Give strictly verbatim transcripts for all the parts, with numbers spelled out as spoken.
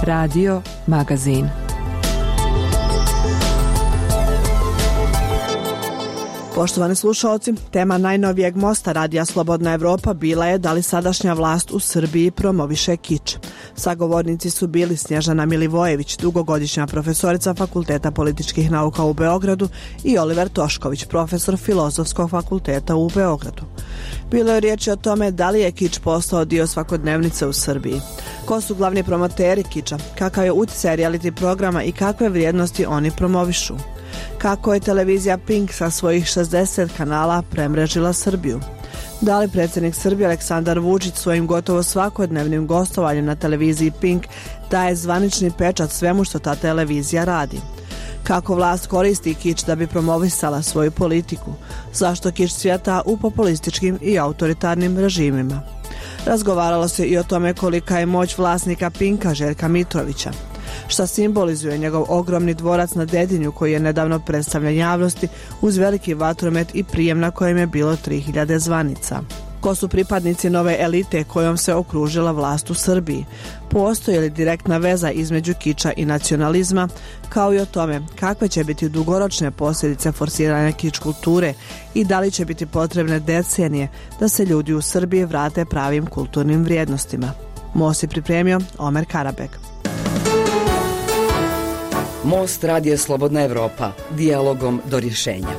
Radio Magazin. Poštovani slušalci, tema najnovijeg mosta Radija Slobodna Evropa bila je da li sadašnja vlast u Srbiji promoviše kič. Sagovornici su bili Snježana Milivojević, dugogodišnja profesorica Fakulteta političkih nauka u Beogradu, i Oliver Tošković, profesor Filozofskog fakulteta u Beogradu. Bilo je riječi o tome da li je kič postao dio svakodnevnice u Srbiji. Ko su glavni promoteri kiča, kakav je utjecaj reality programa i kakve vrijednosti oni promovišu. Kako je televizija Pink sa svojih šezdeset kanala premrežila Srbiju? Da li predsjednik Srbije Aleksandar Vučić svojim gotovo svakodnevnim gostovanjem na televiziji Pink daje zvanični pečat svemu što ta televizija radi? Kako vlast koristi kič da bi promovisala svoju politiku? Zašto kič cvjeta u populističkim i autoritarnim režimima? Razgovaralo se i o tome kolika je moć vlasnika Pinka Željka Mitrovića. Šta simbolizuje njegov ogromni dvorac na Dedinju koji je nedavno predstavljen javnosti uz veliki vatromet i prijem na kojem je bilo tri hiljade zvanica. Ko su pripadnici nove elite kojom se okružila vlast u Srbiji? Postoji li direktna veza između kiča i nacionalizma, kao i o tome kakve će biti dugoročne posljedice forsiranja kič kulture i da li će biti potrebne decenije da se ljudi u Srbiji vrate pravim kulturnim vrijednostima? Most je pripremio Omer Karabek. Most Radija Slobodna Evropa, dijalogom do rješenja.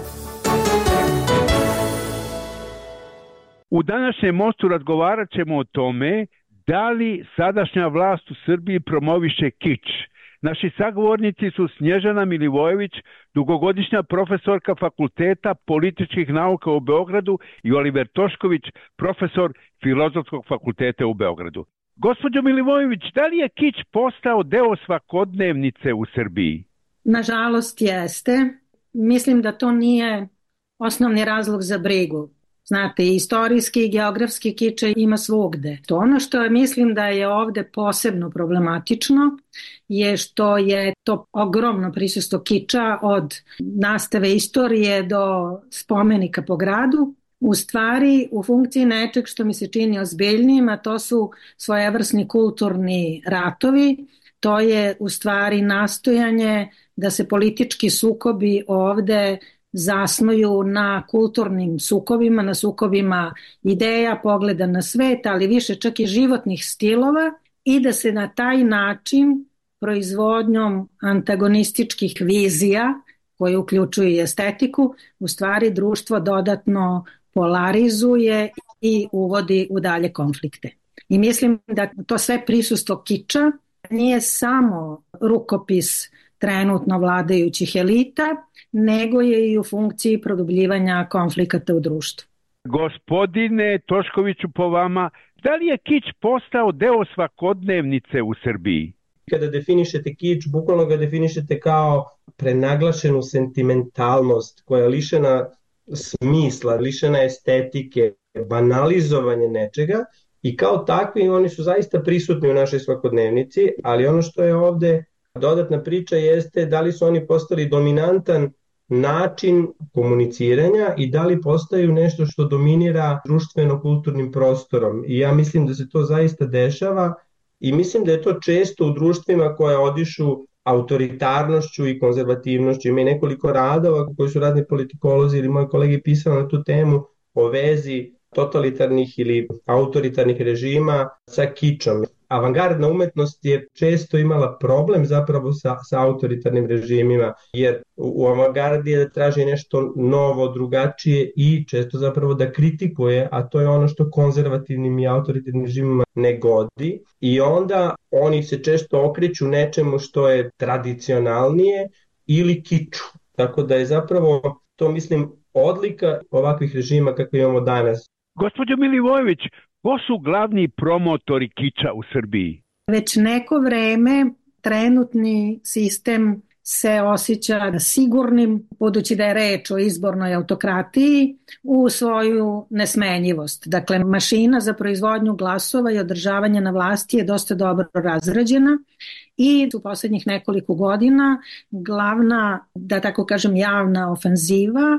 U današnjem mostu razgovarat ćemo o tome da li sadašnja vlast u Srbiji promoviše kič. Naši sagovornici su Snježana Milivojević, dugogodišnja profesorka Fakulteta političkih nauka u Beogradu, i Oliver Tošković, profesor Filozofskog fakulteta u Beogradu. Gospođo Milivojević, da li je kič postao deo svakodnevnice u Srbiji? Nažalost jeste. Mislim da to nije osnovni razlog za brigu. Znate, istorijski i geografski kič ima svugde. To ono što mislim da je ovde posebno problematično je što je to ogromno prisustvo kiča od nastave istorije do spomenika po gradu, u stvari u funkciji nečeg što mi se čini ozbiljnijim, a to su svojevrsni kulturni ratovi. To je u stvari nastojanje da se politički sukobi ovde zasnuju na kulturnim sukobima, na sukobima ideja, pogleda na svet, ali više čak i životnih stilova, i da se na taj način proizvodnjom antagonističkih vizija, koje uključuju i estetiku, u stvari društvo dodatno polarizuje i uvodi u dalje konflikte. I mislim da to sve prisustvo kiča nije samo rukopis trenutno vladajućih elita, nego je i u funkciji produbljivanja konflikata u društvu. Gospodine Toškoviću, po vama, da li je kič postao deo svakodnevnice u Srbiji? Kada definišete kič, bukvalno ga definišete kao prenaglašenu sentimentalnost koja je lišena smisla, lišena estetike, banalizovanje nečega, i kao takvi oni su zaista prisutni u našoj svakodnevnici, ali ono što je ovde dodatna priča jeste da li su oni postali dominantan način komuniciranja i da li postaju nešto što dominira društveno-kulturnim prostorom. I ja mislim da se to zaista dešava i mislim da je to često u društvima koja odišu autoritarnošću i konzervativnošću. Ima i nekoliko radova koji su razni politikolozi ili moji kolegi pisali na tu temu o vezi totalitarnih ili autoritarnih režima sa kičom. Avangardna umetnost je često imala problem zapravo sa, sa autoritarnim režimima, jer u avangardi je da traži nešto novo, drugačije i često zapravo da kritikuje, a to je ono što konzervativnim i autoritarnim režimima ne godi. I onda oni se često okreću nečemu što je tradicionalnije ili kiču. Tako da je zapravo to, mislim, odlika ovakvih režima kakve imamo danas. Gospođo Milivojević, ko su glavni promotori kiča u Srbiji? Već neko vreme trenutni sistem se osjeća sigurnim, budući da je reč o izbornoj autokratiji, u svoju nesmenjivost. Dakle, mašina za proizvodnju glasova i održavanje na vlasti je dosta dobro razrađena i u posljednjih nekoliko godina glavna, da tako kažem, javna ofenziva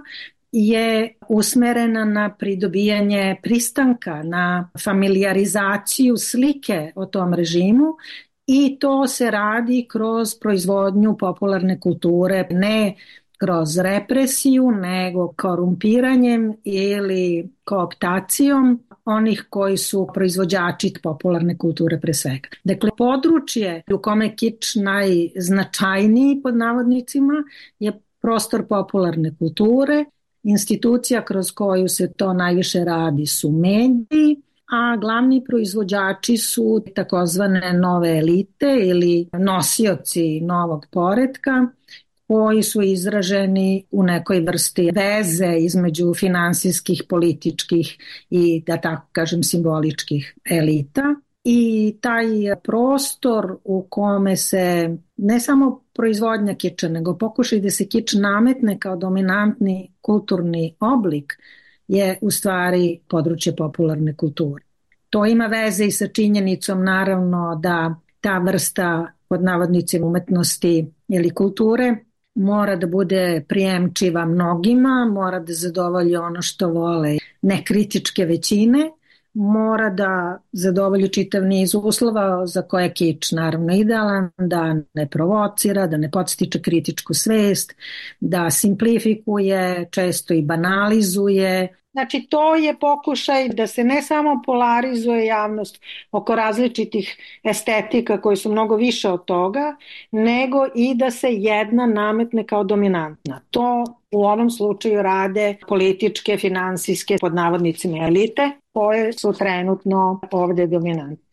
je usmerena na pridobijanje pristanka, na familijarizaciju slike o tom režimu i to se radi kroz proizvodnju popularne kulture, ne kroz represiju, nego korumpiranjem ili kooptacijom onih koji su proizvođači popularne kulture pre svega. Dakle, područje u kome je kič najznačajniji pod navodnicima je prostor popularne kulture. Institucija kroz koju se to najviše radi su mediji, a glavni proizvođači su takozvane nove elite ili nosioci novog poretka, koji su izraženi u nekoj vrsti veze između finansijskih, političkih i, da tako kažem, simboličkih elita. I taj prostor u kome se ne samo proizvodnja kiča, nego pokušaj da se kič nametne kao dominantni kulturni oblik je u stvari područje popularne kulture. To ima veze i sa činjenicom naravno da ta vrsta pod navodnicima umetnosti ili kulture mora da bude prijemčiva mnogima, mora da zadovolji ono što vole nekritičke većine, mora da zadovolji čitav niz uslova za koje je kič naravno idealan, da ne provocira, da ne podstiče kritičku svest, da simplifikuje, često i banalizuje. Znači, to je pokušaj da se ne samo polarizuje javnost oko različitih estetika koji su mnogo više od toga, nego i da se jedna nametne kao dominantna. To u ovom slučaju rade političke, finansijske, pod navodnicima elite, koje su trenutno ovde dominantne.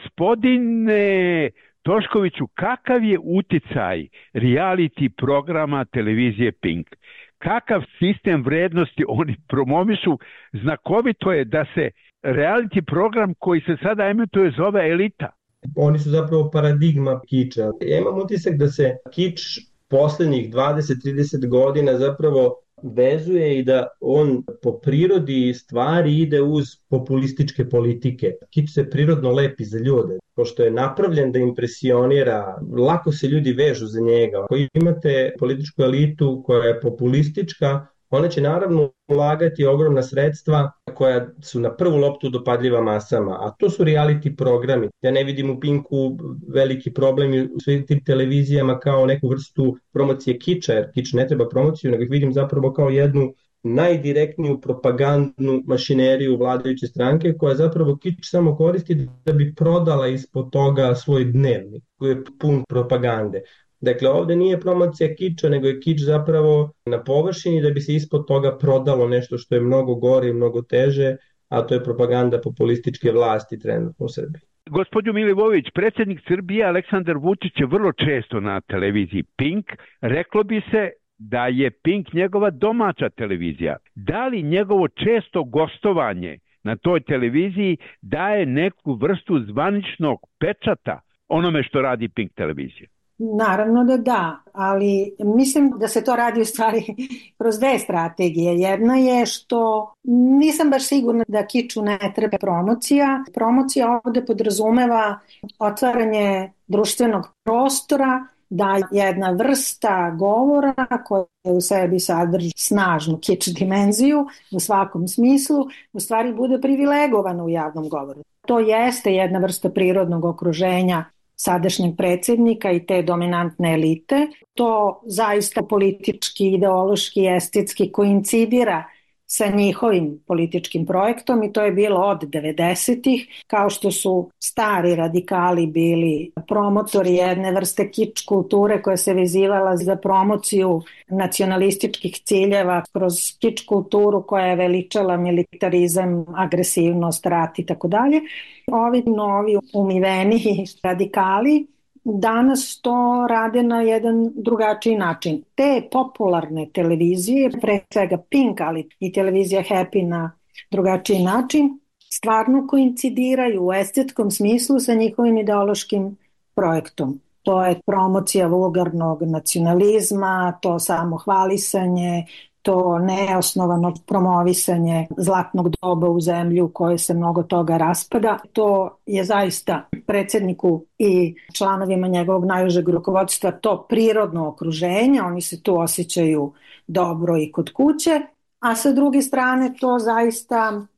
Gospodine Toškoviću, kakav je uticaj reality programa televizije Pink? Kakav sistem vrednosti oni promovišu? Znakovito je da se reality program koji se sada emituje zove Elita. Oni su zapravo paradigma kiča. Ja imam utisak da se kič poslednjih dvadeset do trideset godina zapravo vezuje i da on po prirodi stvari ide uz populističke politike. Kič se prirodno lepi za ljude, pošto je napravljen da impresionira, lako se ljudi vežu za njega. Ako imate političku elitu koja je populistička, ona će naravno ulagati ogromna sredstva koja su na prvu loptu dopadljiva masama, a to su reality programi. Ja ne vidim u Pinku veliki problem u svim tim televizijama kao neku vrstu promocije kiča, jer kič ne treba promociju, nego ih vidim zapravo kao jednu najdirektniju propagandnu mašineriju vladajuće stranke koja zapravo kič samo koristi da bi prodala ispod toga svoj dnevnik koji je pun propagande. Dakle, ovde nije promocija kiča, nego je kič zapravo na površini da bi se ispod toga prodalo nešto što je mnogo gore i mnogo teže, a to je propaganda populističke vlasti trenutno u Srbiji. Gospodin Milivojević, predsjednik Srbije Aleksandar Vučić je vrlo često na televiziji Pink. Reklo bi se da je Pink njegova domaća televizija. Da li njegovo često gostovanje na toj televiziji daje neku vrstu zvaničnog pečata onome što radi Pink televizija? Naravno da da, ali mislim da se to radi u stvari kroz dve strategije. Jedna je što nisam baš sigurna da kiču ne treba promocija. Promocija ovde podrazumeva otvaranje društvenog prostora, da jedna vrsta govora koja u sebi sadrži snažnu kič dimenziju u svakom smislu, u stvari bude privilegovana u javnom govoru. To jeste jedna vrsta prirodnog okruženja sadašnjeg predsjednika i te dominantne elite. To zaista politički, ideološki, estetski koincidira sa njihovim političkim projektom i to je bilo od devedesetih, kao što su stari radikali bili promotori jedne vrste kič kulture koja se vezivala za promociju nacionalističkih ciljeva kroz kič kulturu koja je veličala militarizam, agresivnost, rat i tako dalje. Ovi novi umiveni radikali danas to rade na jedan drugačiji način. Te popularne televizije, pre svega Pink, ali i televizija Happy na drugačiji način, stvarno koincidiraju u estetskom smislu sa njihovim ideološkim projektom. To je promocija vulgarnog nacionalizma, to samohvalisanje, to neosnovano promovisanje zlatnog doba u zemlji u kojoj se mnogo toga raspada. To je zaista predsjedniku i članovima njegovog najužeg rukovodstva to prirodno okruženje, oni se tu osjećaju dobro i kod kuće, a sa druge strane to zaista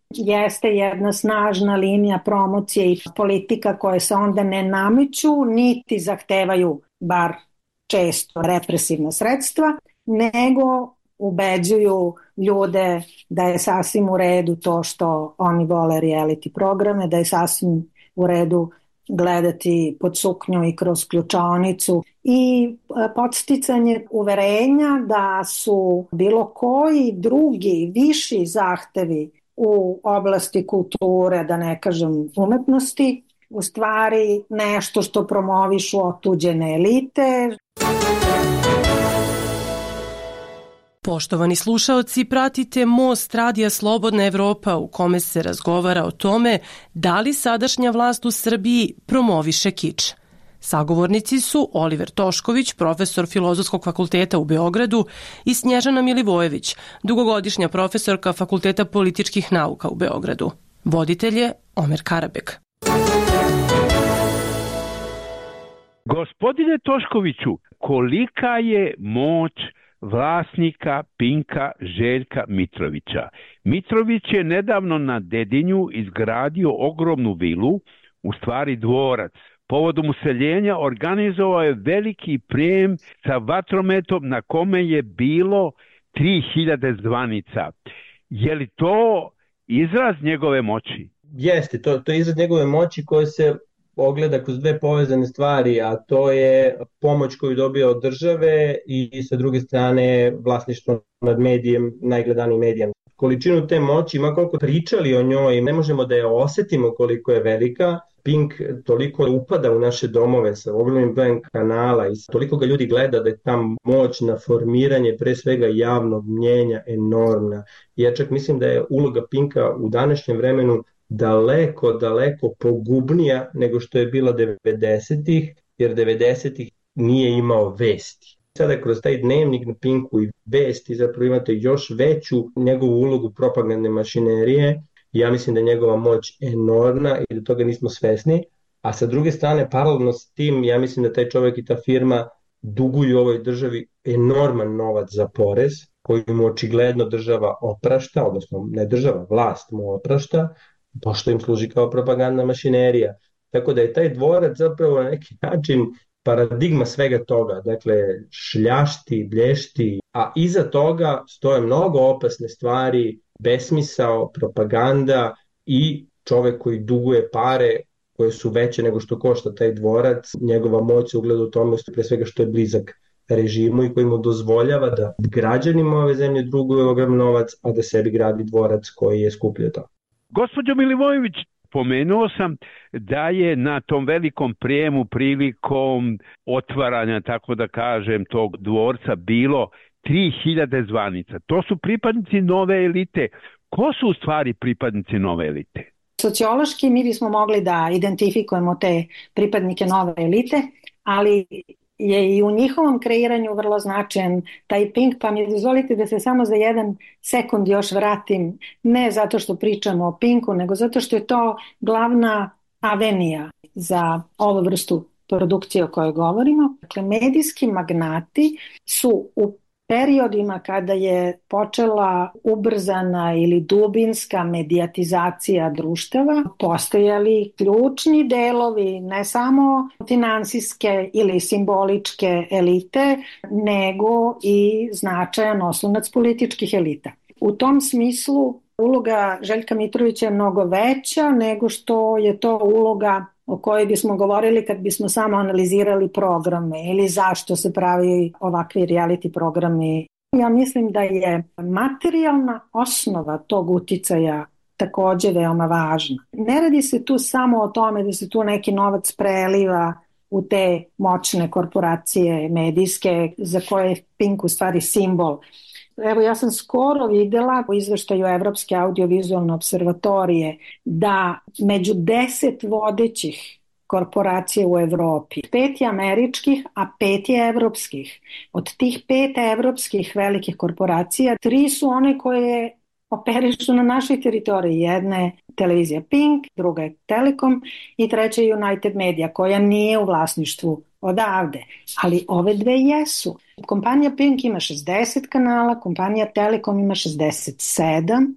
jeste jedna snažna linija promocije i politika koje se onda ne nameću, niti zahtevaju, bar često, represivna sredstva, nego ubeđuju ljude da je sasvim u redu to što oni vole reality programe, da je sasvim u redu gledati pod suknju i kroz ključaonicu i podsticanje uverenja da su bilo koji drugi viši zahtevi u oblasti kulture, da ne kažem umetnosti, u stvari nešto što promovišu otuđene elite. Poštovani slušaoci, pratite Most Radija Slobodna Evropa u kome se razgovara o tome da li sadašnja vlast u Srbiji promoviše kič. Sagovornici su Oliver Tošković, profesor Filozofskog fakulteta u Beogradu, i Snježana Milivojević, dugogodišnja profesorka Fakulteta političkih nauka u Beogradu. Voditelj je Omer Karabek. Gospodine Toškoviću, kolika je moć vlasnika Pinka Željka Mitrovića? Mitrović je nedavno na Dedinju izgradio ogromnu vilu, u stvari dvorac. Povodom useljenja organizovao je veliki prijem sa vatrometom na kome je bilo tri hiljade zvanica. Je li to izraz njegove moći? Jeste, to, to je izraz njegove moći koje se ogleda kroz dve povezane stvari, a to je pomoć koju dobija od države i sa druge strane vlasništvo nad medijem, najgledanijim medijem. Količinu te moći, ima koliko pričali o njoj, ne možemo da je osetimo koliko je velika. Pink toliko upada u naše domove sa ogromnim brojem kanala i toliko ga ljudi gleda da je ta moć na formiranje pre svega javnog mnjenja enormna. Ja čak mislim da je uloga Pinka u današnjem vremenu daleko, daleko pogubnija nego što je bila devedesetih, jer devedesetih nije imao vesti. Sada kroz taj dnevnik na Pinku i vesti zapravo imate još veću njegovu ulogu propagandne mašinerije. Ja mislim da je njegova moć enormna i da toga nismo svesni, a sa druge strane, paralelno s tim, ja mislim da taj čovjek i ta firma duguju ovoj državi enorman novac za porez, koji mu očigledno država oprašta, odnosno ne država, vlast mu oprašta, pošto im služi kao propagandna mašinerija. Tako da je taj dvorac zapravo na neki način paradigma svega toga, dakle šljašti, blješti, a iza toga stoje mnogo opasne stvari, besmisao, propaganda i čovek koji duguje pare koje su veće nego što košta taj dvorac. Njegova moć se ugleda u tome pre svega što je blizak režimu i koji mu dozvoljava da građanima ove zemlje druguje ogrom novac, a da sebi gradi dvorac koji je skuplje to. Gospođo Milivojević, pomenuo sam da je na tom velikom prijemu prilikom otvaranja, tako da kažem, tog dvorca bilo tri hiljade zvanica. To su pripadnici nove elite. Ko su u stvari pripadnici nove elite? Sociološki mi bismo mogli da identifikujemo te pripadnike nove elite, ali je i u njihovom kreiranju vrlo značajan taj Pink, pa mi dozvolite da se samo za jedan sekund još vratim, ne zato što pričamo o Pinku, nego zato što je to glavna avenija za ovu vrstu produkcije o kojoj govorimo. Dakle, medijski magnati su u periodima kada je počela ubrzana ili dubinska medijatizacija društava, postojali ključni delovi ne samo finansijske ili simboličke elite, nego i značajan oslonac političkih elita. U tom smislu uloga Željka Mitrovića je mnogo veća nego što je to uloga o kojoj bismo govorili kad bismo samo analizirali programe ili zašto se pravi ovakvi reality programi. Ja mislim da je materijalna osnova tog uticaja takođe veoma važna. Ne radi se tu samo o tome da se tu neki novac preliva u te moćne korporacije medijske za koje je Pink u stvari simbol. Evo, ja sam skoro videla u izveštaju Evropske audiovizualne observatorije da među deset vodećih korporacija u Evropi, pet je američkih, a pet je evropskih. Od tih pet evropskih velikih korporacija, tri su one koje operišu na našoj teritoriji. Jedna je televizija Pink, druga je Telekom i treća je United Media, koja nije u vlasništvu odavde, ali ove dve jesu. Kompanija Pink ima šezdeset kanala, kompanija Telekom ima šezdeset sedam,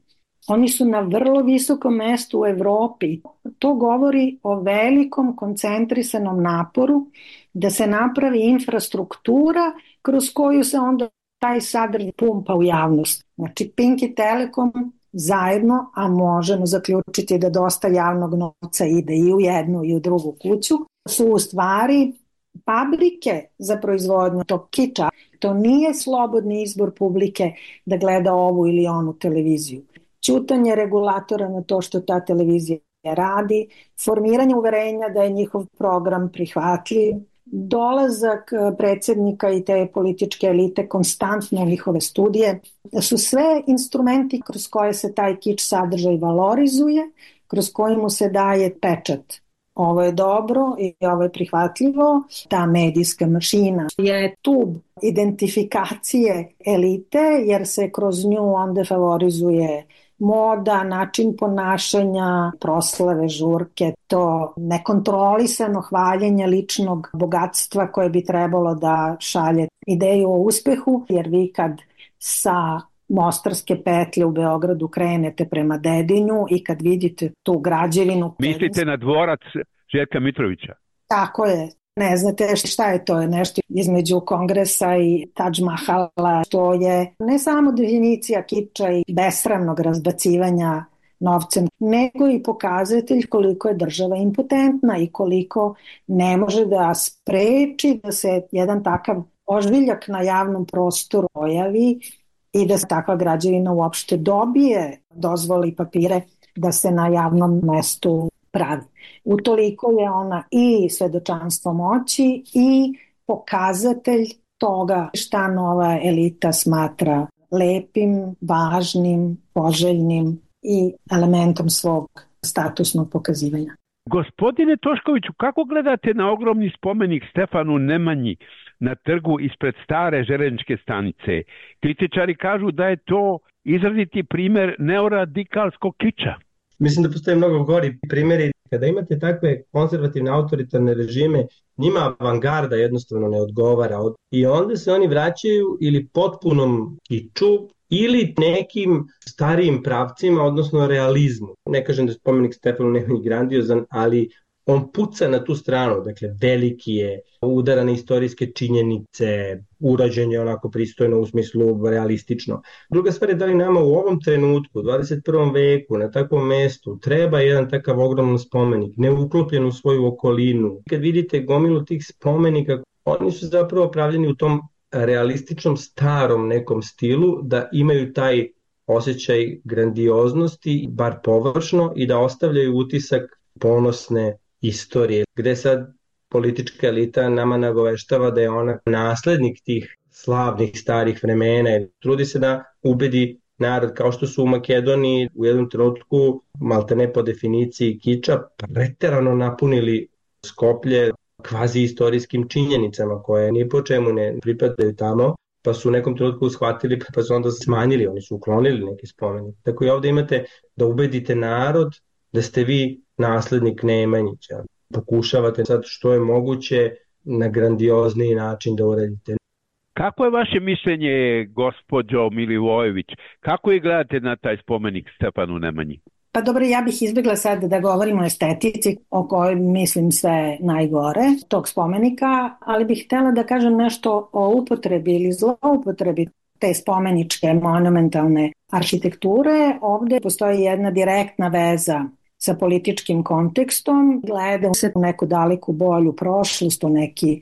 Oni su na vrlo visokom mestu u Evropi. To govori o velikom koncentrisanom naporu da se napravi infrastruktura kroz koju se onda taj sadržaj pumpa u javnost. Znači Pink i Telekom zajedno, a možemo zaključiti da dosta javnog novca ide i u jednu i u drugu kuću, su u stvari fabrike za proizvodnju tog kiča. To nije slobodni izbor publike da gleda ovu ili onu televiziju. Ćutanje regulatora na to što ta televizija radi, formiranje uverenja da je njihov program prihvatljiv, dolazak predsjednika i te političke elite konstantno u njihove studije, da su sve instrumenti kroz koje se taj kič sadržaj valorizuje, kroz koji mu se daje pečat. Ovo je dobro i ovo je prihvatljivo. Ta medijska mašina je tub identifikacije elite, jer se kroz nju onda favorizuje moda, način ponašanja, proslave, žurke, to nekontrolisano hvaljenje ličnog bogatstva koje bi trebalo da šalje ideju o uspehu, jer vi kad sa Mostarske petlje u Beogradu krenete prema Dedinju i kad vidite tu građevinu... Mislite na dvorac Željka Mitrovića? Tako je. Ne znate šta je to, je nešto između Kongresa i Taj Mahala, to je ne samo definicija kiča i besramnog razbacivanja novcem, nego i pokazatelj koliko je država impotentna i koliko ne može da spreči da se jedan takav ožviljak na javnom prostoru pojavi i da se takva građevina uopšte dobije dozvoli i papire da se na javnom mestu pravi. Utoliko je ona i svedočanstvo moći i pokazatelj toga šta nova elita smatra lepim, važnim, poželjnim i elementom svog statusnog pokazivanja. Gospodine Toškoviću, kako gledate na ogromni spomenik Stefanu Nemanji na trgu ispred stare železničke stanice? Kritičari kažu da je to izraziti primer neoradikalskog kiča. Mislim da postoje mnogo gori primjeri. Kada imate takve konzervativne autoritarne režime, njima avangarda jednostavno ne odgovara. I onda se oni vraćaju ili potpunom kiču ili nekim starijim pravcima, odnosno realizmu. Ne kažem da je spomenik Stefanu Nemanji grandiozan, ali on puca na tu stranu, dakle veliki je, udara na istorijske činjenice, urađen je onako pristojno u smislu realistično. Druga stvar je da li nama u ovom trenutku, u dvadeset prvom veku, na takvom mestu, treba jedan takav ogroman spomenik, neuklopljen u svoju okolinu. Kad vidite gomilu tih spomenika, oni su zapravo pravljeni u tom realističnom starom nekom stilu, da imaju taj osjećaj grandioznosti, bar površno, i da ostavljaju utisak ponosne istorije, gde sad politička elita nama nagoveštava da je ona naslednik tih slavnih starih vremena. Trudi se da ubedi narod, kao što su u Makedoniji u jednom trenutku, maltene po definiciji kiča, preterano napunili Skoplje kvazi istorijskim činjenicama koje ni po čemu ne pripadaju tamo, pa su u nekom trenutku shvatili, pa su onda smanjili, oni su uklonili neki spomenik. Tako i ovde imate da ubedite narod da ste vi naslednik Nemanjića. Pokušavate sad što je moguće na grandiozniji način da uradite. Kako je vaše mišljenje, gospođo Milivojević? Kako je gledate na taj spomenik Stefanu Nemanji? Pa dobro, ja bih izbjegla sad da govorimo o estetici o kojoj mislim sve najgore tog spomenika, ali bih htjela da kažem nešto o upotrebi ili zloupotrebi te spomeničke monumentalne arhitekture. Ovde postoji jedna direktna veza sa političkim kontekstom, gleda se u neku daleku bolju prošlost, u neki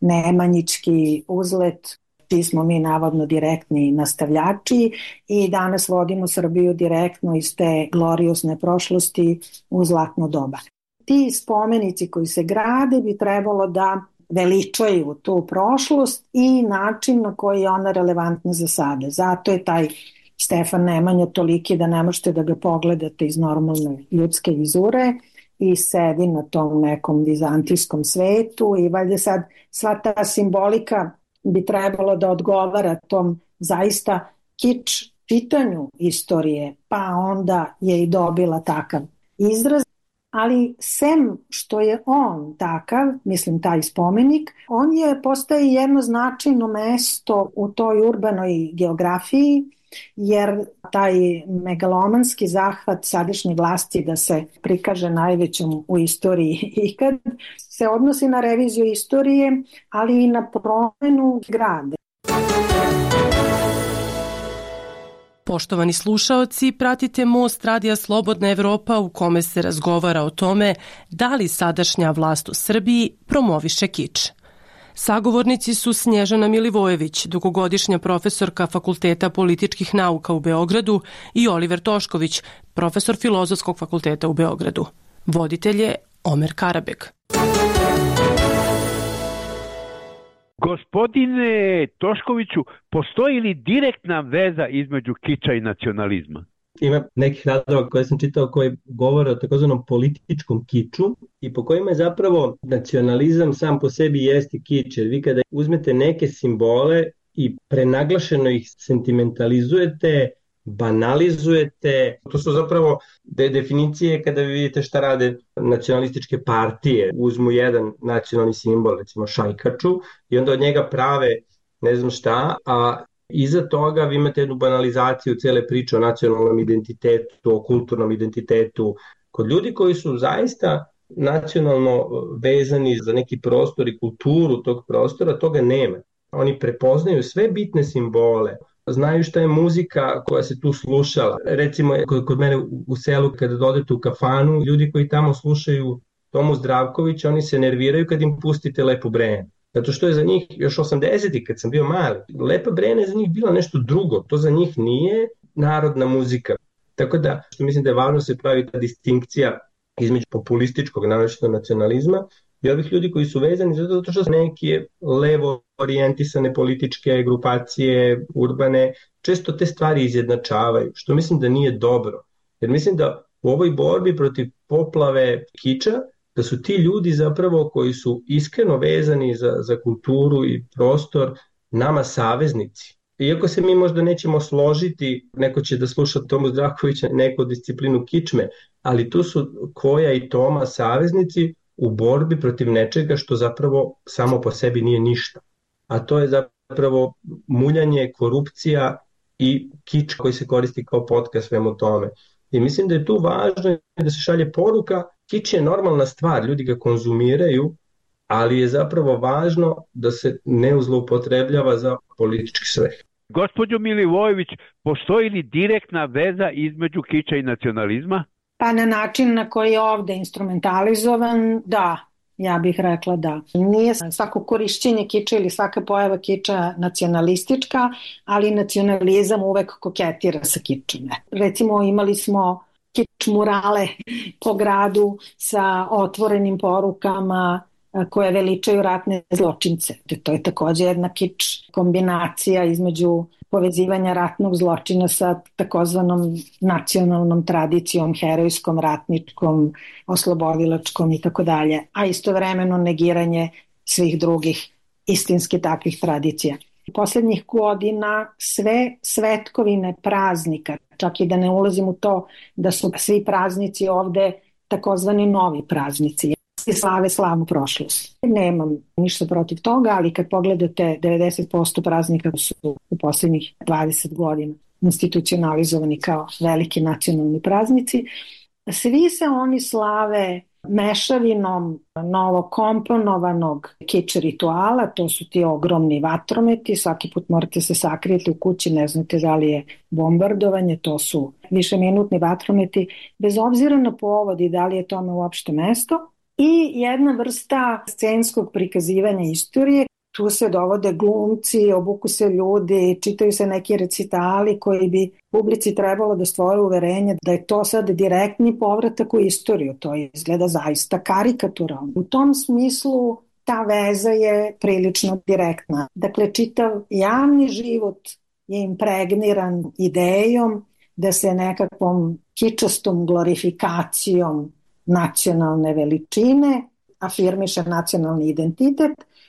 nemanjički uzlet, čiji smo mi navodno direktni nastavljači i danas vodimo Srbiju direktno iz te gloriosne prošlosti u zlatno doba. Ti spomenici koji se grade bi trebalo da veličaju tu prošlost i način na koji je ona relevantna za sada. Zato je taj Stefan Nemanja toliki da ne možete da ga pogledate iz normalne ljudske vizure i sedi na tom nekom vizantijskom svetu i valjda sad sva ta simbolika bi trebalo da odgovara tom zaista kič čitanju istorije, pa onda je i dobila takav izraz. Ali sem što je on takav, mislim taj spomenik, on je postaje jedno značajno mesto u toj urbanoj geografiji jer taj megalomanski zahvat sadašnje vlasti da se prikaže najvećom u istoriji ikad se odnosi na reviziju istorije, ali i na promenu grada. Poštovani slušaoci, pratite Most Radija Slobodna Evropa u kome se razgovara o tome da li sadašnja vlast u Srbiji promoviše kič. Sagovornici su Snježana Milivojević, dugogodišnja profesorka Fakulteta političkih nauka u Beogradu, i Oliver Tošković, profesor Filozofskog fakulteta u Beogradu. Voditelj je Omer Karabeg. Gospodine Toškoviću, postoji li direktna veza između kiča i nacionalizma? Ima nekih radova koje sam čitao koji govore o takozvanom političkom kiču i po kojima je zapravo nacionalizam sam po sebi jeste kič, jer vi kada uzmete neke simbole i prenaglašeno ih sentimentalizujete, banalizujete, to su zapravo de definicije kada vi vidite šta rade nacionalističke partije, uzmu jedan nacionalni simbol, recimo šajkaču, i onda od njega prave ne znam šta, a iza toga vi imate jednu banalizaciju cele priče o nacionalnom identitetu, o kulturnom identitetu. Kod ljudi koji su zaista nacionalno vezani za neki prostor i kulturu tog prostora, toga nema. Oni prepoznaju sve bitne simbole, znaju šta je muzika koja se tu slušala. Recimo, kod mene u selu kada dodete u kafanu, ljudi koji tamo slušaju Tomu Zdravkovića, oni se nerviraju kad im pustite Lepu Brenu. Zato što je za njih, još osamdesetih kad sam bio mali, Lepa Brena je za njih bila nešto drugo, to za njih nije narodna muzika. Tako da, što mislim da je važno se pravi ta distinkcija između populističkog, naročito nacionalizma, i ovih ljudi koji su vezani zato što su neke levo orijentisane političke grupacije, urbane, često te stvari izjednačavaju, što mislim da nije dobro. Jer mislim da u ovoj borbi protiv poplave kiča, da su ti ljudi zapravo koji su iskreno vezani za, za kulturu i prostor nama saveznici. Iako se mi možda nećemo složiti, neko će da sluša Tomu Zdravkovića, neku disciplinu kičme, ali tu su Koja i Toma saveznici u borbi protiv nečega što zapravo samo po sebi nije ništa. A to je zapravo muljanje, korupcija i kič koji se koristi kao potka svemu tome. I mislim da je tu važno da se šalje poruka, kič je normalna stvar, ljudi ga konzumiraju, ali je zapravo važno da se ne zloupotrebljava za politički svrhe. Gospođo Milivojević, postoji li direktna veza između kiča i nacionalizma? Pa na način na koji je ovde instrumentalizovan, da, ja bih rekla da. Nije svako korišćenje kiča ili svaka pojava kiča nacionalistička, ali nacionalizam uvek koketira sa kičom. Recimo imali smo kič murale po gradu sa otvorenim porukama koje veličaju ratne zločince. To je takođe jedna kič kombinacija između povezivanja ratnog zločina sa takozvanom nacionalnom tradicijom, herojskom, ratničkom, oslobodilačkom i tako dalje, a istovremeno negiranje svih drugih istinski takvih tradicija. Poslednjih godina sve svetkovine praznika, čak i da ne ulazim u to da su svi praznici ovde takozvani novi praznici, i slave slavnu prošlost. Nemam ništa protiv toga, ali kad pogledate devedeset posto praznika su u poslednjih dvadeset godina institucionalizovani kao veliki nacionalni praznici. Svi se oni slave mešavinom novokomponovanog kič rituala, to su ti ogromni vatrometi, svaki put morate se sakrijeti u kući, ne znate da li je bombardovanje, to su višeminutni vatrometi, bez obzira na povod i da li je tome uopšte mesto. I jedna vrsta scenskog prikazivanja istorije, tu se dovode glumci, obuku se ljudi, čitaju se neki recitali koji bi publici trebalo da stvore uverenje da je to sad direktni povratak u istoriju, to izgleda zaista karikaturalno. U tom smislu ta veza je prilično direktna. Dakle, čitav javni život je impregniran idejom da se nekakvom kičastom glorifikacijom nacionalne veličine afirmiše nacionalni identitet,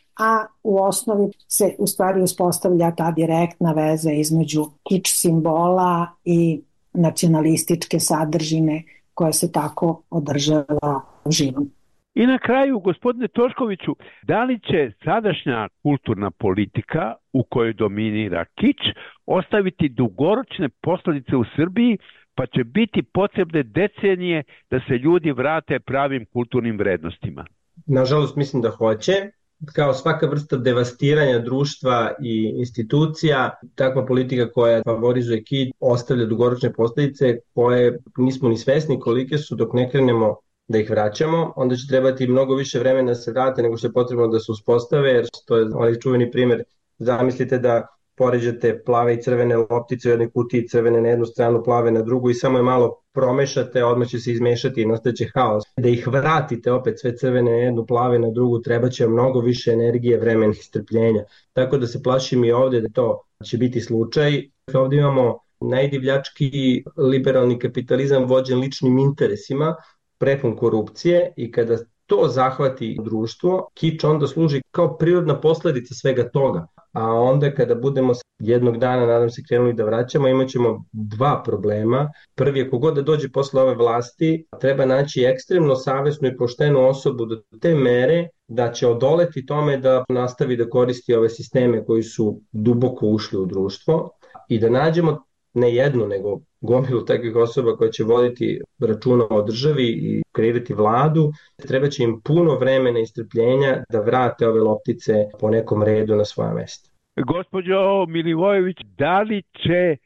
a u osnovi se u stvari uspostavlja ta direktna veza između kič simbola i nacionalističke sadržine koja se tako održava živom. I na kraju, gospodine Toškoviću, da li će sadašnja kulturna politika u kojoj dominira kič ostaviti dugoročne posljedice u Srbiji, pa će biti potrebne decenije da se ljudi vrate pravim kulturnim vrednostima? Nažalost, mislim da hoće. Kao svaka vrsta devastiranja društva i institucija, takva politika koja favorizuje kič ostavlja dugoročne posljedice koje nismo ni svesni kolike su dok ne krenemo da ih vraćamo. Onda će trebati mnogo više vremena da se vrate nego što je potrebno da se uspostave, jer to je onaj čuveni primjer. Zamislite da poređate plave i crvene loptice u jednoj kutiji, crvene na jednu stranu, plave na drugu i samo je malo promešate, odmah će se izmešati i nastaće haos. Da ih vratite opet sve crvene na jednu, plave na drugu, treba će mnogo više energije, vremena i strpljenja. Tako da se plašim i ovdje da to će biti slučaj. Ovdje imamo najdivljački liberalni kapitalizam vođen ličnim interesima, prepun korupcije, i kada to zahvati društvo, kič onda služi kao prirodna posljedica svega toga. A onda kada budemo jednog dana, nadam se, krenuli da vraćamo, imat ćemo dva problema. Prvi je, kogod da dođe posle ove vlasti, treba naći ekstremno savesnu i poštenu osobu do te mere da će odoleti tome da nastavi da koristi ove sisteme koji su duboko ušli u društvo, i da nađemo ne jednu, nego gomilu takvih osoba koja će voditi računa o državi i kreirati vladu. Treba će im puno vremena i strpljenja da vrate ove loptice po nekom redu na svoja mesta. Gospođo Milivojević, da li će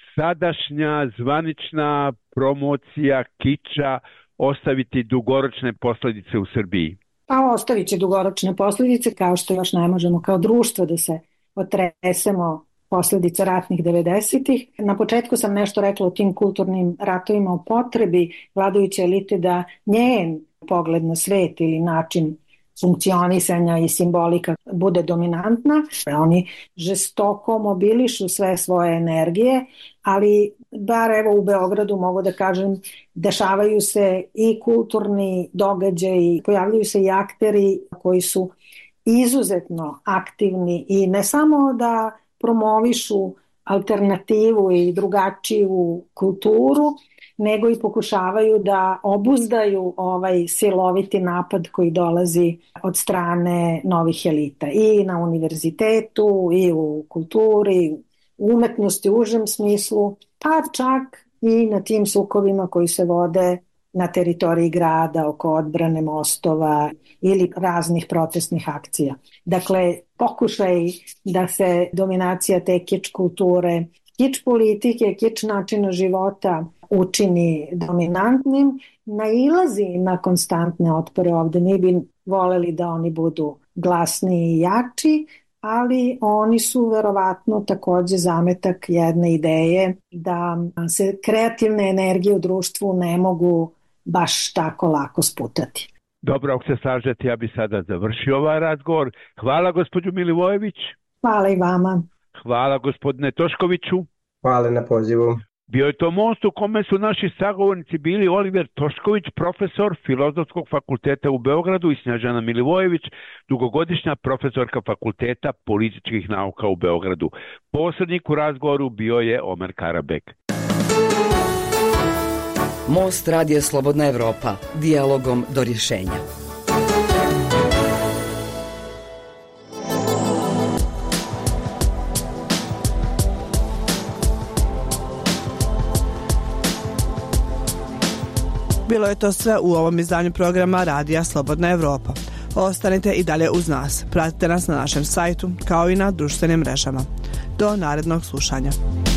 sadašnja zvanična promocija kiča ostaviti dugoročne posljedice u Srbiji? Pa ostavit će dugoročne posljedice, kao što još ne možemo kao društvo da se otresemo posljedica ratnih devedesetih. Na početku sam nešto rekla o tim kulturnim ratovima, o potrebi vladajuće elite da njen pogled na svet ili način funkcionisanja i simbolika bude dominantna. Oni žestoko mobilišu sve svoje energije, ali bar evo u Beogradu mogu da kažem, dešavaju se i kulturni događaji, pojavljaju se i akteri koji su izuzetno aktivni i ne samo da promovišu alternativu i drugačiju kulturu, nego i pokušavaju da obuzdaju ovaj siloviti napad koji dolazi od strane novih elita i na univerzitetu, i u kulturi, u umetnosti u užem smislu, pa čak i na tim sukobima koji se vode na teritoriji grada, oko odbrane mostova ili raznih protestnih akcija. Dakle, pokušaj da se dominacija te kič kulture, kič politike, kič načina života učini dominantnim, nailazi na konstantne otpore ovde. Mi bi voleli da oni budu glasniji i jači, ali oni su verovatno takođe zametak jedne ideje da se kreativne energije u društvu ne mogu baš tako lako sputati. Dobro, ako se slažete, ja bi sada završio ovaj razgovor. Hvala gospođu Milivojević. Hvala i vama. Hvala gospodine Toškoviću. Hvala na pozivu. Bio je to most u kome su naši sagovornici bili Oliver Tošković, profesor Filozofskog fakulteta u Beogradu, i Snježana Milivojević, dugogodišnja profesorka Fakulteta političkih nauka u Beogradu. Posrednik u razgovoru bio je Omer Karabek. Most Radija Slobodna Evropa, dijalogom do rješenja. Bilo je to sve u ovom izdanju programa Radija Slobodna Evropa. Ostanite i dalje uz nas. Pratite nas na našem sajtu kao i na društvenim mrežama. Do narednog slušanja.